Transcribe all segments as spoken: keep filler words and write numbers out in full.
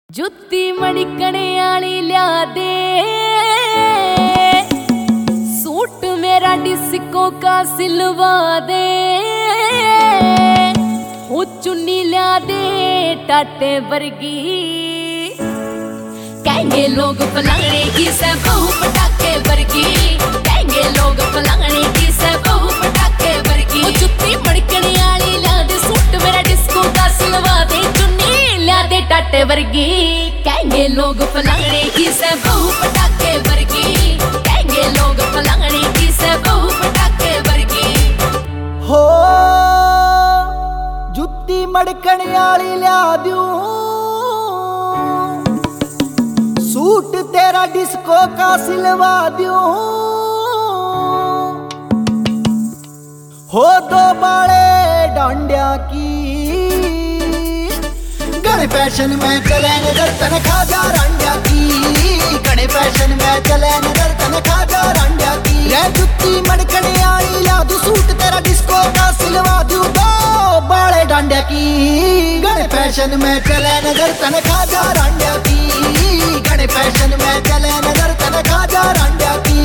जुत्ती मड़कने आली लिया दे, सूट मेरा डिस्को का सिलवा दे, हो चुन्नी लिया दे टाटे वर्गी। कहेंगे लोग फलाने की से बहू पटाखे वर्गी, कहेंगे लोग फलाने की से बहू पटाखे वर्गी। वो जुत्ती मड़कने आली लिया दे, सूट मेरा डिस्को का सिलवा दे, चुन्नी लिया दे टाटे वर्गी। कहेंगे लोग फलाने की से बहू पटाखे वर्गी, कहेंगे लोग फलाने की से बहू पटाखे वर्गी। हो जुत्ती मड़कन आली लिया दूं, सूट तेरा डिस्को का सिलवा दूं। हो दो बाले डांडिया की, गणे फैशन में चले नजर तन खाजा रांडिया की, गणे फैशन में चले नजर तन खाजा रांडिया की। रे जुत्ती मड़कने आली ला दूं, सूट तेरा डिस्को का सिलवा दूं। दो बाले डांडिया की, गणे फैशन में चले नजर तन खाजा रांडिया की, गणे फैशन में चले नजर तन खाजा रांडिया की।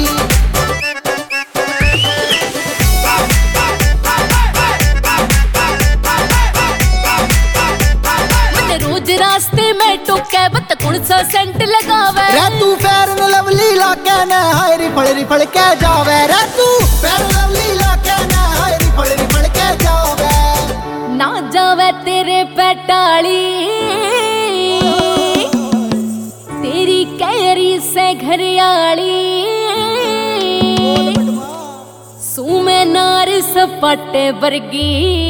रोज रास्ते में टोके बत कौन सा सेंट लगावे। रे तू फेयर लवली लाके न हाय रिफल रिफल के जावे। रे तू फेयर लवली लाके न हाय रिफल रिफल के जावे। ना जावे तेरे पेटाली, तेरी कैरी से घरियाली। सूमे नार सपाटे वर्गी,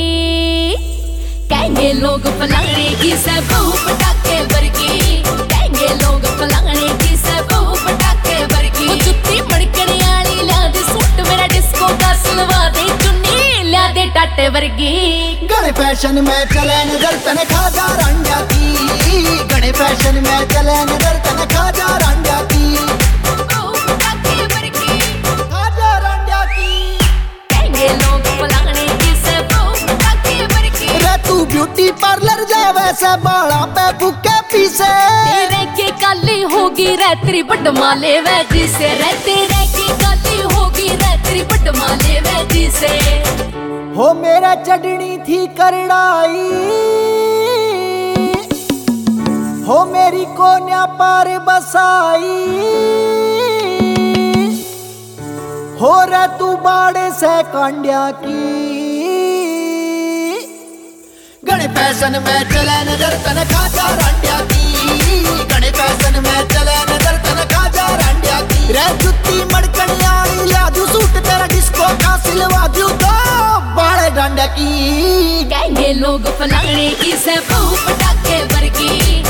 कहेंगे लोग फलाने की से बहू पटाखे वर्गी, कहेंगे लोग फलाने की से बहू पटाखे वर्गी। वो जुत्ती मड़कने आली ला दे, सूट मेरा डिस्को का सिलवा दे, चुन्नी ला दे टाटे वर्गी। गणे फैशन में चले नजर तन खाजा रांडिया की, गणे फैशन में चले नजर तन खाजा रांडिया की। बहू पटाखे वर्गी, खाजा रांडिया की, कहेंगे लोग फलाने की से बहू पटाखे वर्गी। रे तू ब्यूटी पार्लर जावे से बाला पे फूके पीसे। तेरे के काली होगी रेतरी बटमाले वैजी से, रे तेरे की काली होगी रेतरी बटमाले वैजी से। हो मेरा चढ़नी थी करड़ाई, हो मेरी कोन्या पार बसाई। हो रे तू बाड़े से कांडिया की, गणे फैशन में चले नजर तन खाजा रांडिया की, गणे फैशन में चले नजर तन खाजा रांडिया की। रे जुत्ती मड़कन आली ला दूं, सूट तेरा डिस्को का सिलवा दूं। दो बाड़े डांडिया की, कहेंगे लोग फलाने की से बहू पटाखे वर्गी।